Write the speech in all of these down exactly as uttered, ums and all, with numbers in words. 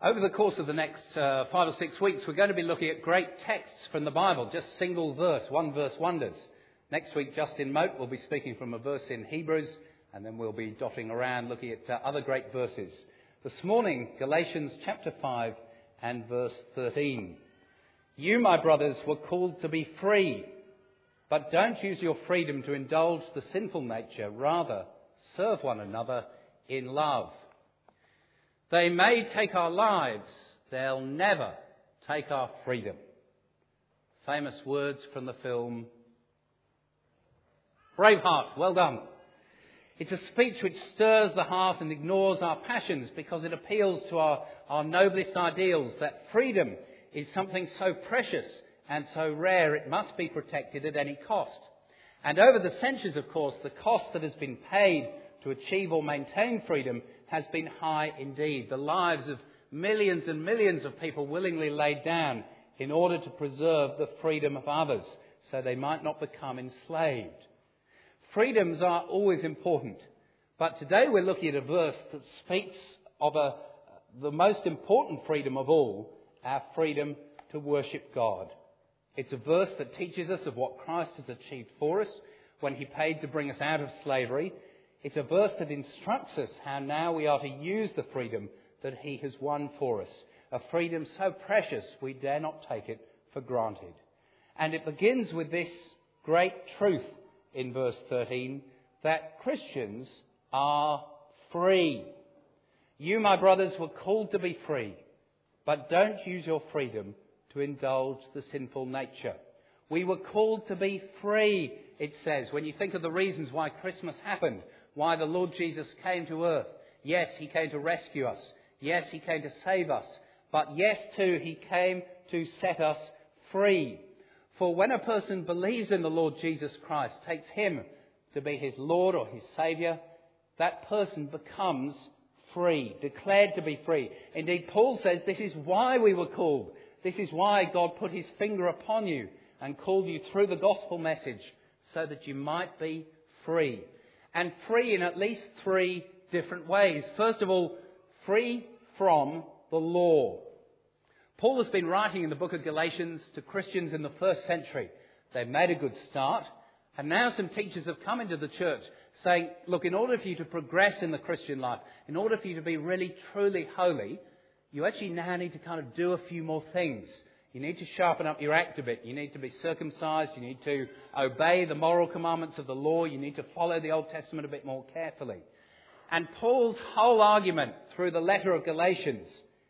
Over the course of the next uh, five or six weeks, we're going to be looking at great texts from the Bible, just single verse, one verse wonders. Next week, Justin Moat will be speaking from a verse in Hebrews, and then we'll be dotting around looking at uh, other great verses. This morning, Galatians chapter five and verse thirteen. You, my brothers, were called to be free, but don't use your freedom to indulge the sinful nature. Rather, serve one another in love. They may take our lives, they'll never take our freedom. Famous words from the film Braveheart. Well done. It's a speech which stirs the heart and ignores our passions because it appeals to our, our noblest ideals, that freedom is something so precious and so rare it must be protected at any cost. And over the centuries, of course, the cost that has been paid to achieve or maintain freedom has been high indeed. The lives of millions and millions of people willingly laid down in order to preserve the freedom of others so they might not become enslaved. Freedoms are always important, but today we're looking at a verse that speaks of a, the most important freedom of all, our freedom to worship God. It's a verse that teaches us of what Christ has achieved for us when he paid to bring us out of slavery. It's a verse that instructs us how now we are to use the freedom that he has won for us. A freedom so precious we dare not take it for granted. And it begins with this great truth in verse thirteen, that Christians are free. You, my brothers, were called to be free, but don't use your freedom to indulge the sinful nature. We were called to be free, it says, when you think of the reasons why Christmas happened, why the Lord Jesus came to earth. Yes, he came to rescue us. Yes, he came to save us. But yes, too, he came to set us free. For when a person believes in the Lord Jesus Christ, takes him to be his Lord or his Saviour, that person becomes free, declared to be free. Indeed, Paul says this is why we were called. This is why God put his finger upon you and called you through the gospel message so that you might be free. And free in at least three different ways. First of all, free from the law. Paul has been writing in the book of Galatians to Christians in the first century. They've made a good start. And now some teachers have come into the church saying, look, in order for you to progress in the Christian life, in order for you to be really, truly holy, you actually now need to kind of do a few more things. You need to sharpen up your act a bit. You need to be circumcised. You need to obey the moral commandments of the law. You need to follow the Old Testament a bit more carefully. And Paul's whole argument through the letter of Galatians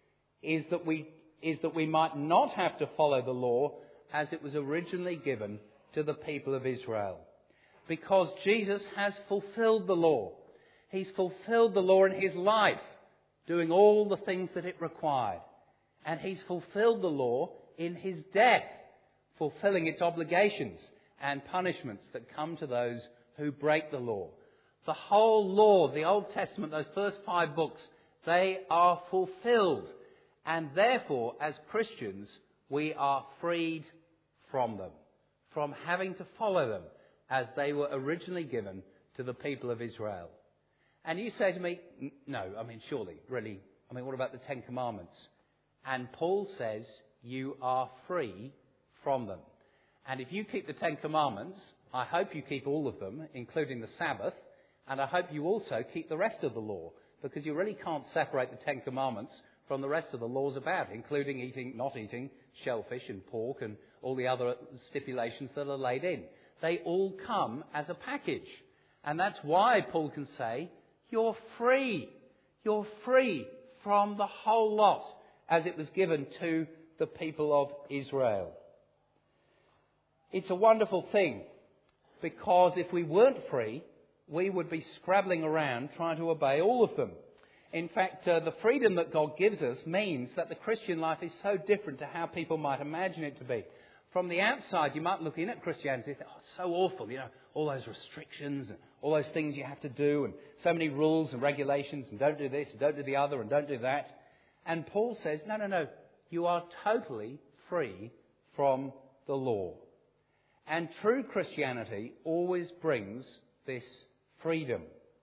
is that we is that we might not have to follow the law as it was originally given to the people of Israel. Because Jesus has fulfilled the law. He's fulfilled the law in his life, doing all the things that it required. And he's fulfilled the law in his death, fulfilling its obligations and punishments that come to those who break the law. The whole law, the Old Testament, those first five books, they are fulfilled. And therefore, as Christians, we are freed from them, from having to follow them as they were originally given to the people of Israel. And you say to me, no, I mean, surely, really, I mean, what about the Ten Commandments? And Paul says, you are free from them. And if you keep the Ten Commandments, I hope you keep all of them, including the Sabbath, and I hope you also keep the rest of the law, because you really can't separate the Ten Commandments from the rest of the laws about, including eating, not eating shellfish and pork and all the other stipulations that are laid in. They all come as a package. And that's why Paul can say, you're free. You're free from the whole lot as it was given to the people of Israel. It's a wonderful thing, because if we weren't free, we would be scrabbling around trying to obey all of them. In fact, uh, the freedom that God gives us means that the Christian life is so different to how people might imagine it to be. From the outside, you might look in at Christianity and think, oh, it's so awful, you know, all those restrictions and all those things you have to do and so many rules and regulations and don't do this and don't do the other and don't do that. And Paul says, no, no, no, you are totally free from the law. And true Christianity always brings this freedom.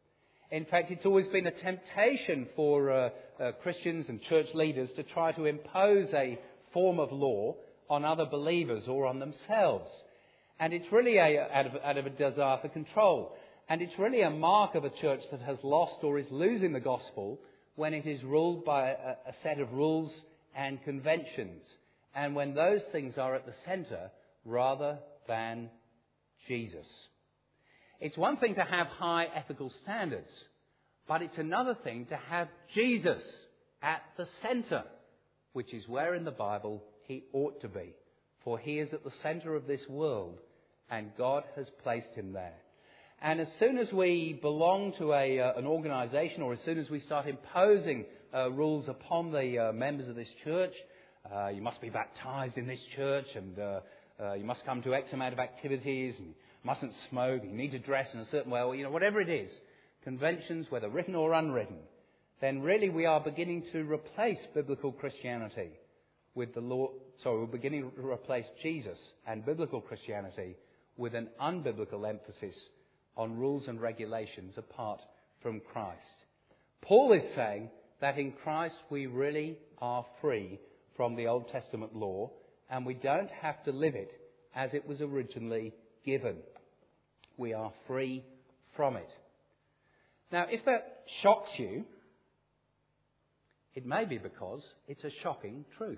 In fact, it's always been a temptation for uh, uh, Christians and church leaders to try to impose a form of law on other believers or on themselves. And it's really a, out, of, out of a desire for control. And it's really a mark of a church that has lost or is losing the gospel when it is ruled by a, a set of rules and conventions. And when those things are at the centre rather than Jesus. It's one thing to have high ethical standards, but it's another thing to have Jesus at the centre, which is where in the Bible he ought to be. For he is at the centre of this world, and God has placed him there. And as soon as we belong to a, uh, an organisation, or as soon as we start imposing uh, rules upon the uh, members of this church, uh, you must be baptised in this church, and uh, uh, you must come to X amount of activities, and you mustn't smoke, you need to dress in a certain way, or you know, whatever it is, conventions, whether written or unwritten, then really we are beginning to replace biblical Christianity with the law. Sorry, we're beginning to replace Jesus and biblical Christianity with an unbiblical emphasis on rules and regulations apart from Christ. Paul is saying that in Christ we really are free from the Old Testament law, and we don't have to live it as it was originally given. We are free from it. Now, if that shocks you, it may be because it's a shocking truth.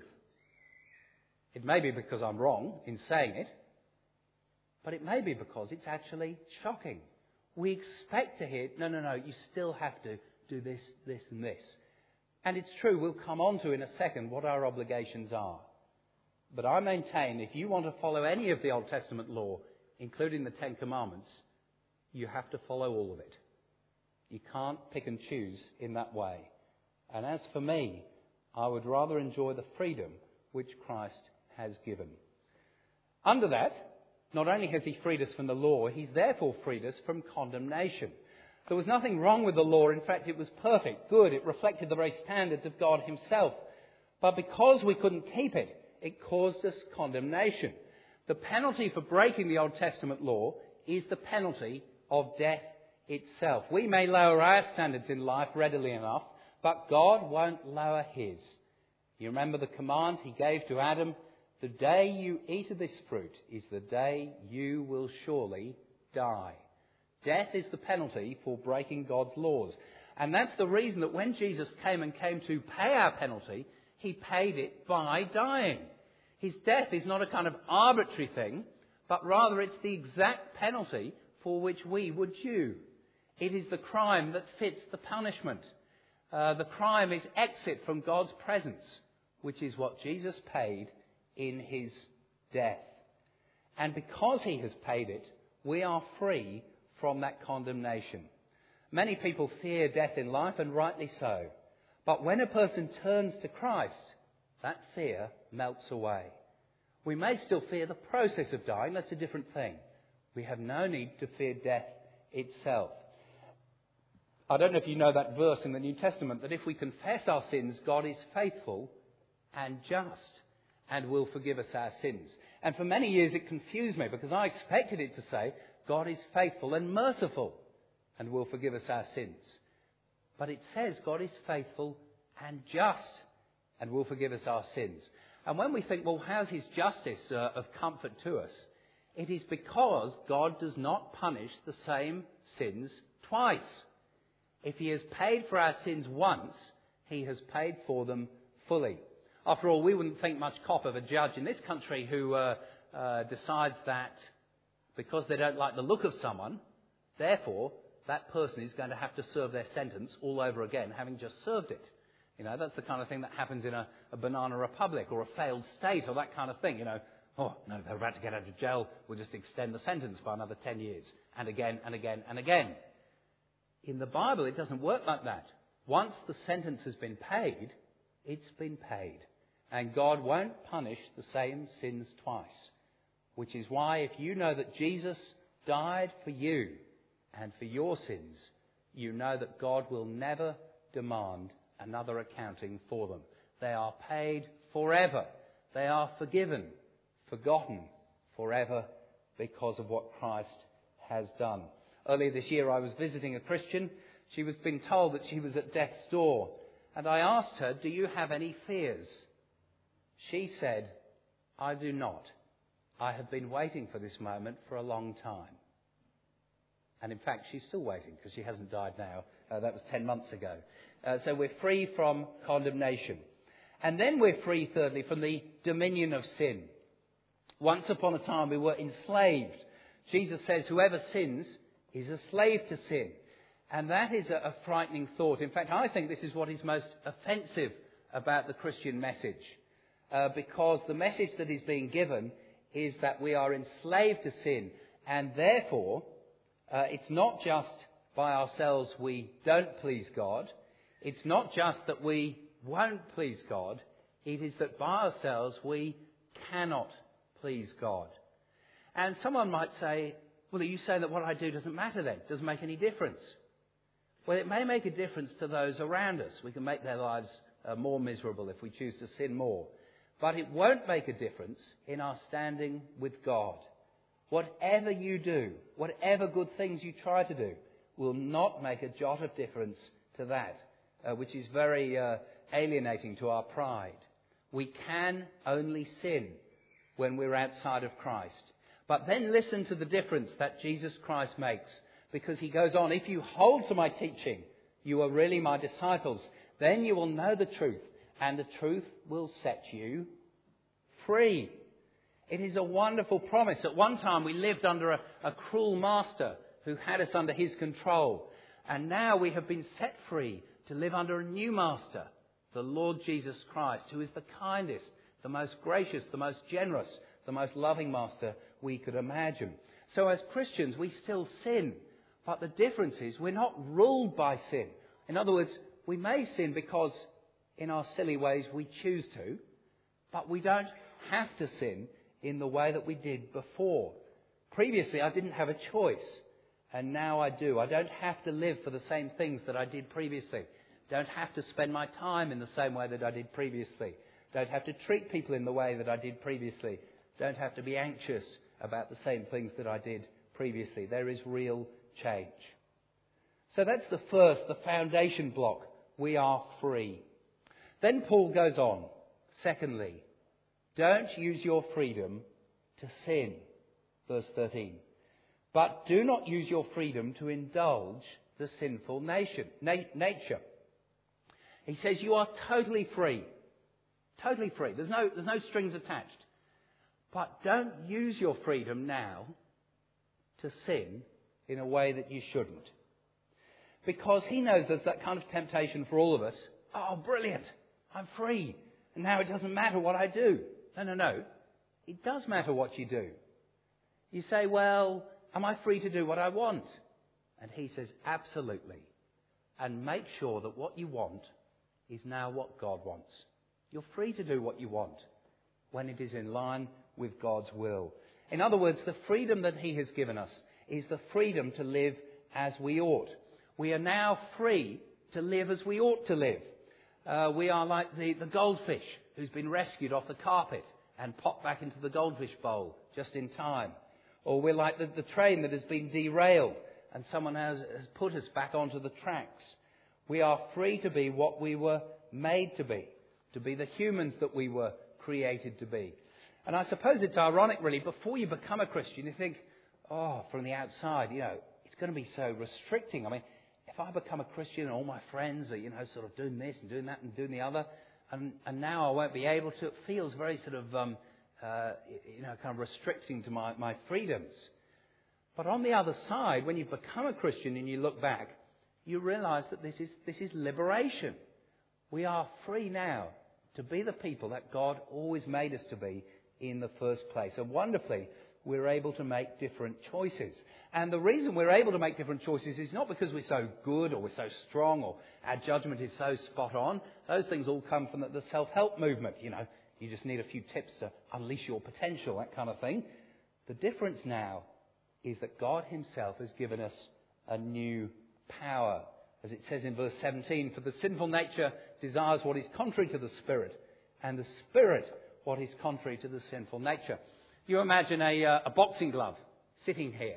It may be because I'm wrong in saying it, but it may be because it's actually shocking. We expect to hear, no, no, no, you still have to do this, this and this. And it's true, we'll come on to in a second what our obligations are. But I maintain if you want to follow any of the Old Testament law, including the Ten Commandments, you have to follow all of it. You can't pick and choose in that way. And as for me, I would rather enjoy the freedom which Christ has given. Under that, not only has he freed us from the law, he's therefore freed us from condemnation. There was nothing wrong with the law. In fact, it was perfect, good. It reflected the very standards of God himself. But because we couldn't keep it, it caused us condemnation. The penalty for breaking the Old Testament law is the penalty of death itself. We may lower our standards in life readily enough, but God won't lower his. You remember the command he gave to Adam, the day you eat of this fruit is the day you will surely die. Death is the penalty for breaking God's laws. And that's the reason that when Jesus came and came to pay our penalty, he paid it by dying. His death is not a kind of arbitrary thing, but rather it's the exact penalty for which we were due. It is the crime that fits the punishment. Uh, the crime is exit from God's presence, which is what Jesus paid in his death. And because he has paid it, we are free from that condemnation. Many people fear death in life, and rightly so. But when a person turns to Christ, that fear melts away. We may still fear the process of dying. That's a different thing. We have no need to fear death itself. I don't know if you know that verse in the New Testament, that if we confess our sins, God is faithful and just and will forgive us our sins. And for many years it confused me, because I expected it to say, God is faithful and merciful and will forgive us our sins. But it says God is faithful and just and will forgive us our sins. And when we think, well, how's his justice uh, of comfort to us? It is because God does not punish the same sins twice. If he has paid for our sins once, he has paid for them fully. After all, we wouldn't think much cop of a judge in this country who uh, uh, decides that because they don't like the look of someone, therefore, that person is going to have to serve their sentence all over again, having just served it. You know, that's the kind of thing that happens in a, a banana republic or a failed state or that kind of thing. You know, oh, no, they're about to get out of jail. We'll just extend the sentence by another ten years. And again, and again, and again. In the Bible, it doesn't work like that. Once the sentence has been paid, it's been paid. And God won't punish the same sins twice. Which is why if you know that Jesus died for you and for your sins, you know that God will never demand another accounting for them. They are paid forever. They are forgiven, forgotten forever because of what Christ has done. Earlier this year I was visiting a Christian she was being told that she was at death's door. And I asked her, do you have any fears? She said, I do not. I have been waiting for this moment for a long time. And in fact, she's still waiting because she hasn't died now. Uh, that was ten months ago. Uh, so we're free from condemnation. And then we're free, thirdly, from the dominion of sin. Once upon a time we were enslaved. Jesus says whoever sins is a slave to sin. And that is a, a frightening thought. In fact, I think this is what is most offensive about the Christian message. Uh, because the message that is being given is that we are enslaved to sin. And therefore, uh, it's not just by ourselves we don't please God. It's not just that we won't please God. It is that by ourselves we cannot please God. And someone might say, well, are you saying that what I do doesn't matter then? Doesn't make any difference? Well, it may make a difference to those around us. We can make their lives uh, more miserable if we choose to sin more. But it won't make a difference in our standing with God. Whatever you do, whatever good things you try to do, will not make a jot of difference to that, uh, which is very uh, alienating to our pride. We can only sin when we're outside of Christ. But then listen to the difference that Jesus Christ makes. Because he goes on, if you hold to my teaching, you are really my disciples. Then you will know the truth, and the truth will set you free. It is a wonderful promise. At one time we lived under a, a cruel master who had us under his control. And now we have been set free to live under a new master, the Lord Jesus Christ, who is the kindest, the most gracious, the most generous, the most loving master we could imagine. So as Christians, we still sin. But the difference is we're not ruled by sin. In other words, we may sin because in our silly ways we choose to, but we don't have to sin in the way that we did before. Previously, I didn't have a choice, and now I do. I don't have to live for the same things that I did previously. Don't have to spend my time in the same way that I did previously. Don't have to treat people in the way that I did previously. Don't have to be anxious about the same things that I did previously. There is real change. So that's the first, the foundation block. We are free. Then Paul goes on. Secondly, don't use your freedom to sin. Verse thirteen. But do not use your freedom to indulge the sinful nation, na- nature. He says you are totally free. Totally free. There's no, there's no strings attached. But don't use your freedom now to sin in a way that you shouldn't. Because he knows there's that kind of temptation for all of us. Oh, brilliant. I'm free. And now it doesn't matter what I do. No, no, no. It does matter what you do. You say, well, am I free to do what I want? And he says, absolutely. And make sure that what you want is now what God wants. You're free to do what you want when it is in line with God's will. In other words, the freedom that he has given us is the freedom to live as we ought. We are now free to live as we ought to live. Uh, we are like the, the goldfish who's been rescued off the carpet and popped back into the goldfish bowl just in time. Or we're like the, the train that has been derailed and someone has, has put us back onto the tracks. We are free to be what we were made to be, to be the humans that we were created to be. And I suppose it's ironic, really, before you become a Christian, you think, oh, from the outside, you know, it's going to be so restricting. I mean, if I become a Christian and all my friends are, you know, sort of doing this and doing that and doing the other, and, and now I won't be able to, it feels very sort of, um, uh, you know, kind of restricting to my, my freedoms. But on the other side, when you become a Christian and you look back, you realise that this is this is liberation. We are free now to be the people that God always made us to be in the first place. And wonderfully, we're able to make different choices. And the reason we're able to make different choices is not because we're so good or we're so strong or our judgment is so spot on. Those things all come from the, the self-help movement. You know, you just need a few tips to unleash your potential, that kind of thing. The difference now is that God himself has given us a new power. As it says in verse seventeen, for the sinful nature desires what is contrary to the Spirit, and the Spirit what is contrary to the sinful nature. You imagine a, uh, a boxing glove sitting here,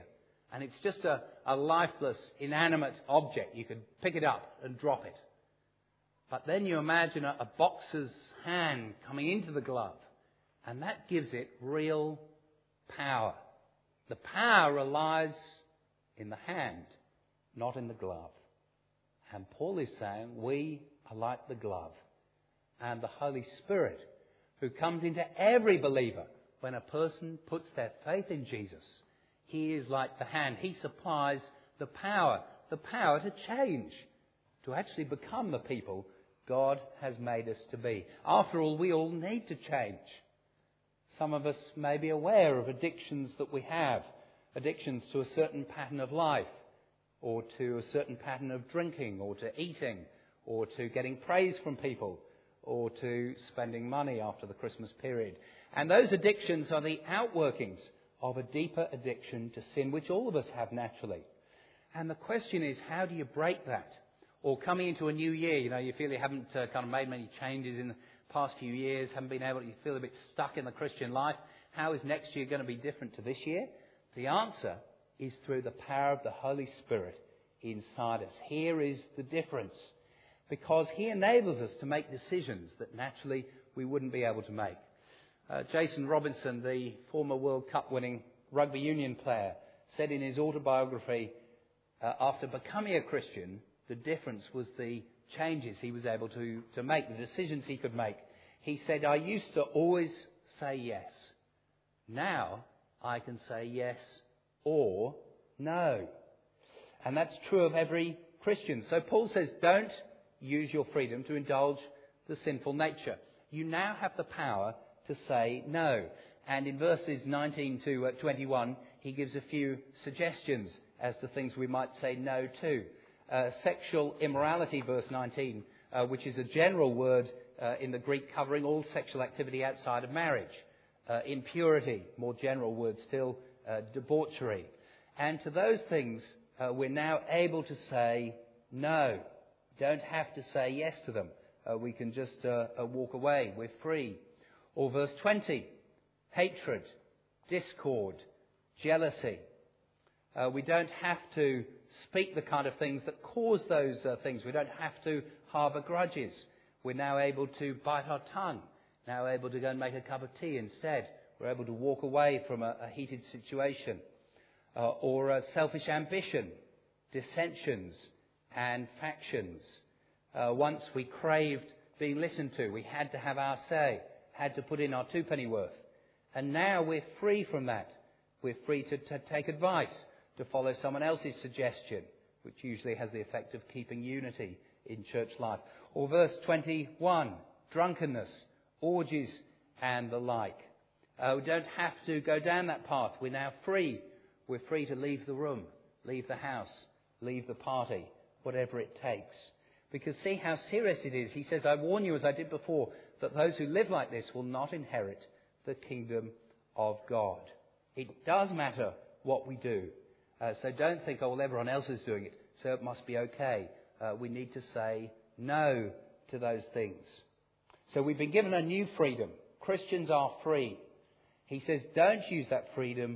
And it's just a, a lifeless, inanimate object. You could pick it up and drop it. But then you imagine a, a boxer's hand coming into the glove, and that gives it real power. The power relies in the hand, not in the glove. And Paul is saying we are like the glove. And the Holy Spirit, who comes into every believer when a person puts their faith in Jesus, he is like the hand. He supplies the power, the power to change, to actually become the people God has made us to be. After all, we all need to change. Some of us may be aware of addictions that we have, addictions to a certain pattern of life, or to a certain pattern of drinking, or to eating, or to getting praise from people, or to spending money after the Christmas period. And those addictions are the outworkings of a deeper addiction to sin, which all of us have naturally. And the question is, how do you break that? Or coming into a new year, you know, you feel you haven't uh, kind of made many changes in the past few years, haven't been able to, you feel a bit stuck in the Christian life. How is next year going to be different to this year? The answer is through the power of the Holy Spirit inside us. Here is the difference. Because He enables us to make decisions that naturally we wouldn't be able to make. Uh, Jason Robinson, the former World Cup winning rugby union player, said in his autobiography, uh, after becoming a Christian, the difference was the changes he was able to, to make, the decisions he could make. He said, I used to always say yes. Now I can say yes or no. And that's true of every Christian. So Paul says, don't use your freedom to indulge the sinful nature. You now have the power to say no. And in verses nineteen to twenty-one, he gives a few suggestions as to things we might say no to. Uh, sexual immorality, verse nineteen, uh, which is a general word uh, in the Greek covering all sexual activity outside of marriage. Uh, impurity, more general word still, uh, debauchery. And to those things, uh, we're now able to say no. Don't have to say yes to them. Uh, we can just uh, uh, walk away. We're free. Or verse twenty, hatred, discord, jealousy. Uh, we don't have to speak the kind of things that cause those uh, things. We don't have to harbour grudges. We're now able to bite our tongue. Now able to go and make a cup of tea instead. We're able to walk away from a, a heated situation. Uh, or uh, selfish ambition, dissensions and factions. Uh, once we craved being listened to. We had to have our say. Had to put in our two-penny worth. And now we're free from that. We're free to, to take advice, to follow someone else's suggestion, which usually has the effect of keeping unity in church life. Or verse twenty-one, drunkenness, orgies and the like. Uh, we don't have to go down that path. We're now free. We're free to leave the room, leave the house, leave the party, whatever it takes. Because see how serious it is. He says, I warn you, as I did before, that those who live like this will not inherit the kingdom of God. It does matter what we do. Uh, so don't think, oh, well, everyone else is doing it, so it must be okay. Uh, we need to say no to those things. So we've been given a new freedom. Christians are free. He says, don't use that freedom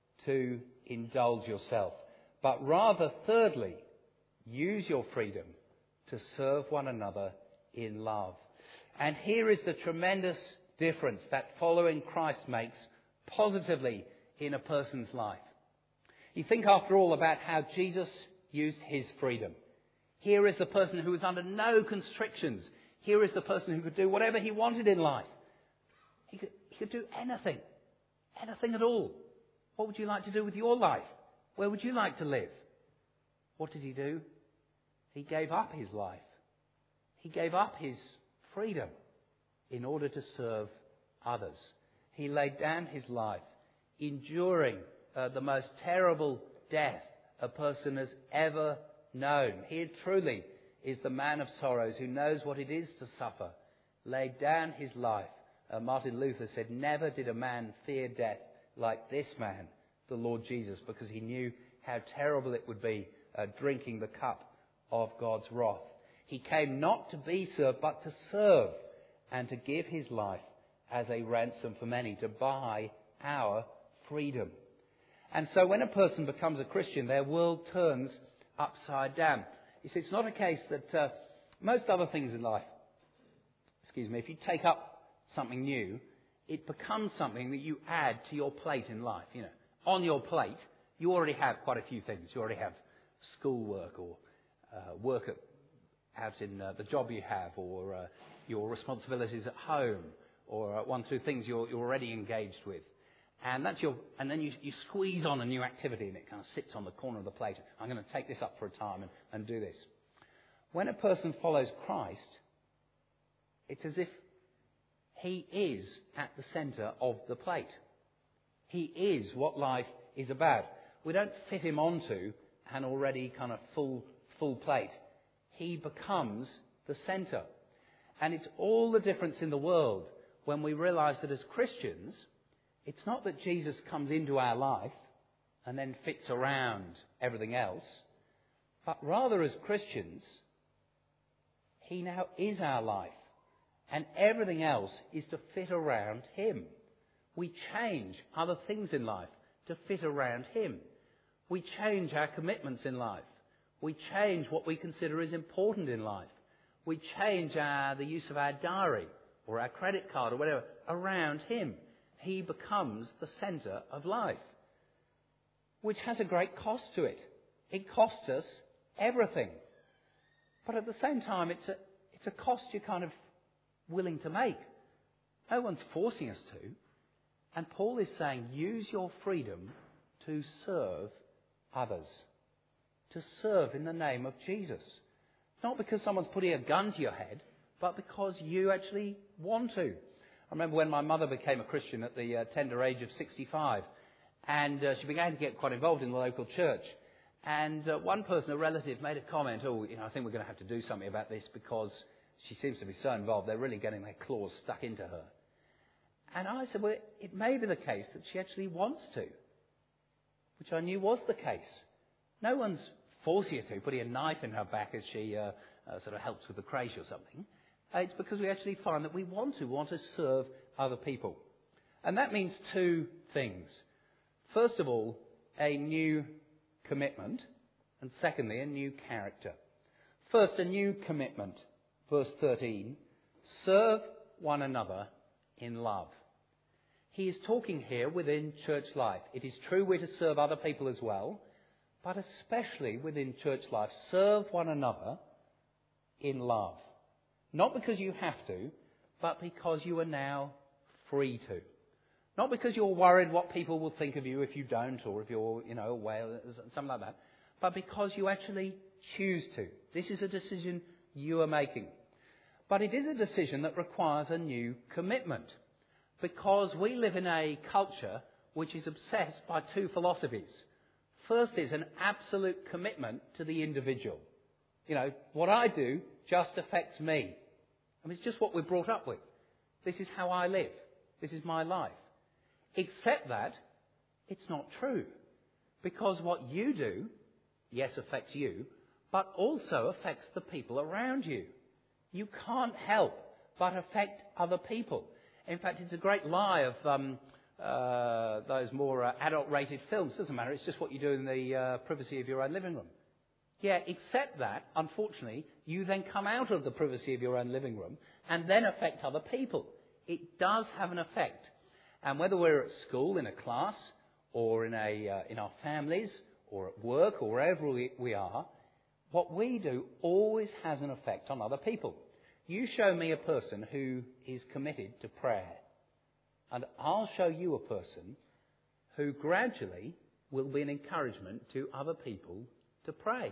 to indulge yourself, but rather, thirdly, use your freedom to serve one another in love. And here is the tremendous difference that following Christ makes positively in a person's life. You think, after all, about how Jesus used his freedom. Here is the person who was under no constrictions. Here is the person who could do whatever he wanted in life. He could, he could do anything. Anything at all. What would you like to do with your life? Where would you like to live? What did he do? He gave up his life. He gave up his freedom in order to serve others. He laid down his life, enduring uh, the most terrible death a person has ever known. He truly is the man of sorrows who knows what it is to suffer. Laid down his life. Uh, Martin Luther said, never did a man fear death like this man, the Lord Jesus, because he knew how terrible it would be uh, drinking the cup of God's wrath. He came not to be served, but to serve and to give his life as a ransom for many, to buy our freedom. And so when a person becomes a Christian, their world turns upside down. You see, it's not a case that uh, most other things in life, excuse me, if you take up something new, it becomes something that you add to your plate in life. You know, on your plate, you already have quite a few things. You already have schoolwork or uh, work at, out in uh, the job you have, or uh, your responsibilities at home, or uh, one, two things you're, you're already engaged with. And that's your, and then you, you squeeze on a new activity and it kind of sits on the corner of the plate. I'm going to take this up for a time and, and do this. When a person follows Christ, it's as if he is at the centre of the plate. He is what life is about. We don't fit him onto an already kind of full, full plate. He becomes the centre. And it's all the difference in the world when we realise that as Christians, it's not that Jesus comes into our life and then fits around everything else, but rather as Christians, he now is our life, and everything else is to fit around him. We change other things in life to fit around him. We change our commitments in life. We change what we consider is important in life. We change our, the use of our diary or our credit card or whatever around him. He becomes the centre of life, which has a great cost to it. It costs us everything. But at the same time, it's a, it's a cost you're kind of willing to make. No one's forcing us to. And Paul is saying, use your freedom to serve others. To serve in the name of Jesus. Not because someone's putting a gun to your head, but because you actually want to. I remember when my mother became a Christian at the uh, tender age of sixty-five, and uh, she began to get quite involved in the local church. And uh, one person, a relative, made a comment, oh, you know, I think we're going to have to do something about this because she seems to be so involved, they're really getting their claws stuck into her. And I said, well, it may be the case that she actually wants to, which I knew was the case. No one's forcing her to, putting a knife in her back as she uh, uh, sort of helps with the creche or something. It's because we actually find that we want to, want to serve other people. And that means two things. First of all, a new commitment, and secondly, a new character. First, a new commitment. Verse thirteen, serve one another in love. He is talking here within church life. It is true we're to serve other people as well, but especially within church life, serve one another in love. Not because you have to, but because you are now free to. Not because you're worried what people will think of you if you don't, or if you're, you know, away, something like that, but because you actually choose to. This is a decision you are making. But it is a decision that requires a new commitment, because we live in a culture which is obsessed by two philosophies. First is an absolute commitment to the individual. You know, what I do just affects me. I mean, it's just what we're brought up with. This is how I live. This is my life. Except that it's not true. Because what you do, yes, affects you, but also affects the people around you. You can't help but affect other people. In fact, it's a great lie of um, uh, those more uh, adult-rated films. It doesn't matter. It's just what you do in the uh, privacy of your own living room. Yeah, except that, unfortunately, you then come out of the privacy of your own living room and then affect other people. It does have an effect. And whether we're at school, in a class, or in, a, uh, in our families, or at work, or wherever we, we are, what we do always has an effect on other people. You show me a person who is committed to prayer, and I'll show you a person who gradually will be an encouragement to other people to pray.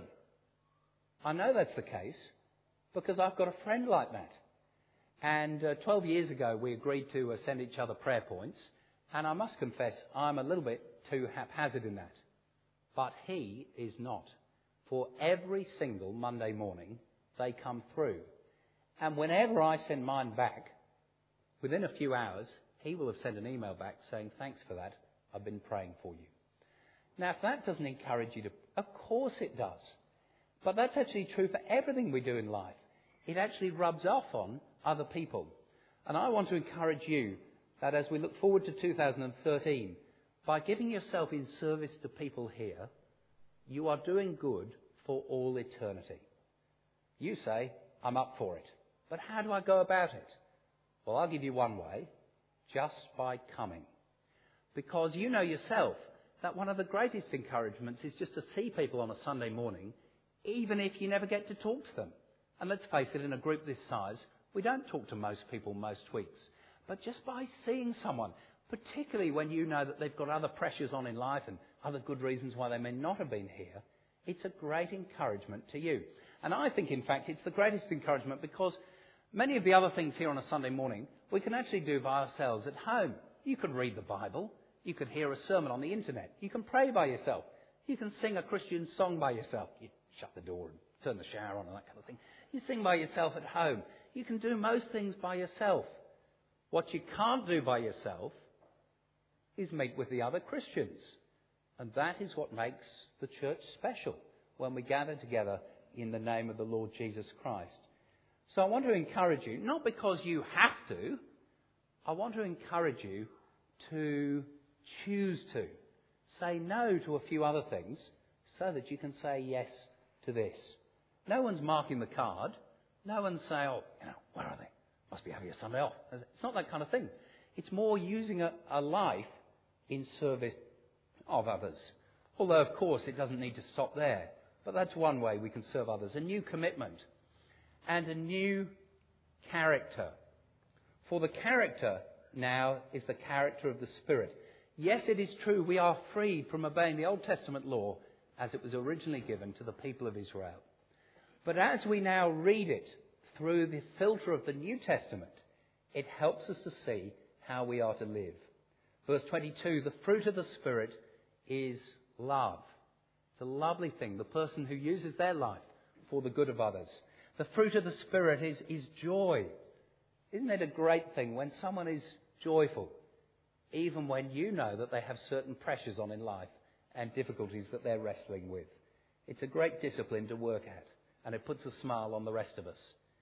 I know that's the case because I've got a friend like that. And uh, twelve years ago we agreed to uh, send each other prayer points, and I must confess I'm a little bit too haphazard in that. But he is not. For every single Monday morning they come through. And whenever I send mine back, within a few hours he will have sent an email back saying, thanks for that, I've been praying for you. Now if that doesn't encourage you to, of course it does. But that's actually true for everything we do in life. It actually rubs off on other people. And I want to encourage you that as we look forward to two thousand thirteen, By giving yourself in service to people here, you are doing good for all eternity. You say, I'm up for it. But how do I go about it? Well, I'll give you one way, just by coming. Because you know yourself that one of the greatest encouragements is just to see people on a Sunday morning, even if you never get to talk to them. And let's face it, in a group this size, we don't talk to most people most weeks. But just by seeing someone, particularly when you know that they've got other pressures on in life and other good reasons why they may not have been here, it's a great encouragement to you. And I think, in fact, it's the greatest encouragement because many of the other things here on a Sunday morning we can actually do by ourselves at home. You could read the Bible. You could hear a sermon on the internet. You can pray by yourself. You can sing a Christian song by yourself. You shut the door and turn the shower on and that kind of thing. You sing by yourself at home. You can do most things by yourself. What you can't do by yourself is meet with the other Christians. And that is what makes the church special, when we gather together in the name of the Lord Jesus Christ. So I want to encourage you, not because you have to, I want to encourage you to choose to say no to a few other things so that you can say yes to this. No one's marking the card. No one's saying, oh, you know, where are they? Must be having a Sunday off. It's not that kind of thing. It's more using a, a life in service of others. Although, of course, it doesn't need to stop there. But that's one way we can serve others. A new commitment and a new character. For the character now is the character of the Spirit. Yes, it is true we are freed from obeying the Old Testament law as it was originally given to the people of Israel. But as we now read it through the filter of the New Testament, it helps us to see how we are to live. Verse twenty-two, the fruit of the Spirit is love. It's a lovely thing, the person who uses their life for the good of others. The fruit of the Spirit is, is joy. Isn't it a great thing when someone is joyful, even when you know that they have certain pressures on in life and difficulties that they're wrestling with? It's a great discipline to work at, and it puts a smile on the rest of us.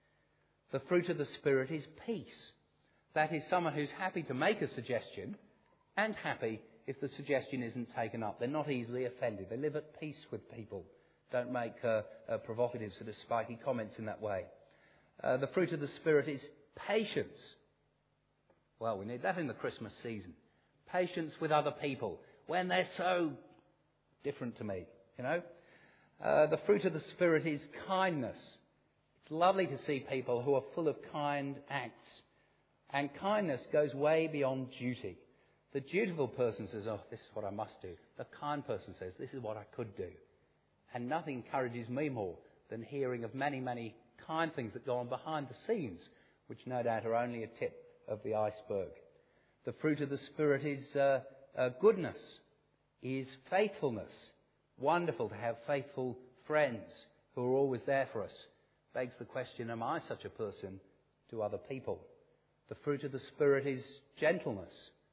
The fruit of the Spirit is peace. That is someone who's happy to make a suggestion and happy if the suggestion isn't taken up. They're not easily offended. They live at peace with people. Don't make uh, uh, provocative sort of spiky comments in that way. Uh, the fruit of the Spirit is patience. Well, we need that in the Christmas season. Patience with other people when they're so different to me, you know. Uh, the fruit of the Spirit is kindness. It's lovely to see people who are full of kind acts. And kindness goes way beyond duty. The dutiful person says, oh, this is what I must do. The kind person says, this is what I could do. And nothing encourages me more than hearing of many, many kind things that go on behind the scenes, which no doubt are only a tip of the iceberg. The fruit of the Spirit is uh, uh, goodness, is faithfulness. Wonderful to have faithful friends who are always there for us. Begs the question, am I such a person to other people? The fruit of the Spirit is gentleness.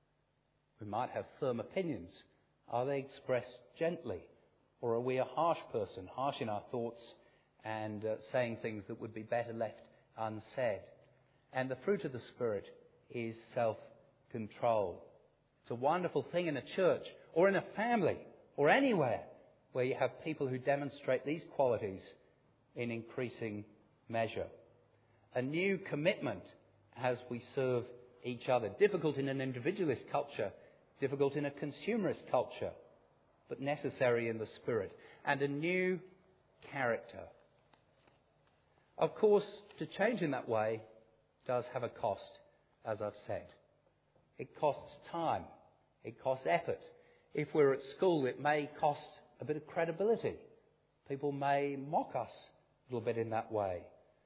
We might have firm opinions. Are they expressed gently? Or are we a harsh person, harsh in our thoughts and uh, saying things that would be better left unsaid? And the fruit of the Spirit is self-control. It's a wonderful thing in a church or in a family or anywhere where you have people who demonstrate these qualities in increasing measure. A new commitment as we serve each other. Difficult in an individualist culture, difficult in a consumerist culture, but necessary in the Spirit. And a new character. Of course, to change in that way does have a cost, as I've said. It costs time. It costs effort. If we're at school, it may cost a bit of credibility. People may mock us a little bit in that way.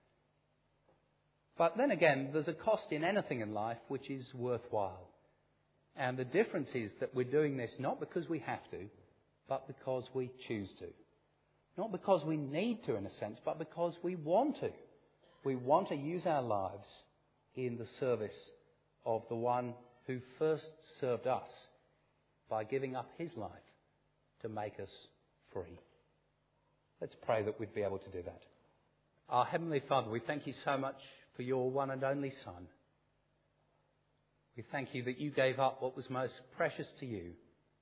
But then again, there's a cost in anything in life which is worthwhile. And the difference is that we're doing this not because we have to, but because we choose to. Not because we need to, in a sense, but because we want to. We want to use our lives in the service of the one who first served us by giving up his life to make us free. Let's pray that we'd be able to do that. Our Heavenly Father, we thank you so much for your one and only Son. We thank you that you gave up what was most precious to you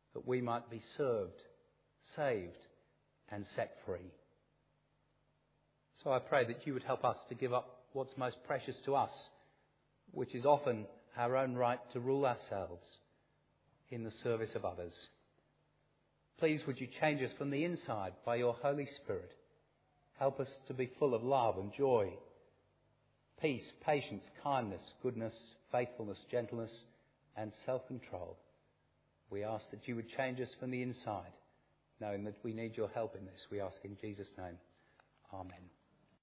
that we might be served, saved, and set free. So I pray that you would help us to give up what's most precious to us, which is often our own right to rule ourselves in the service of others. Please would you change us from the inside by your Holy Spirit. Help us to be full of love and joy, peace, patience, kindness, goodness, faithfulness, gentleness, and self-control. We ask that you would change us from the inside, knowing that we need your help in this. We ask in Jesus' name. Amen.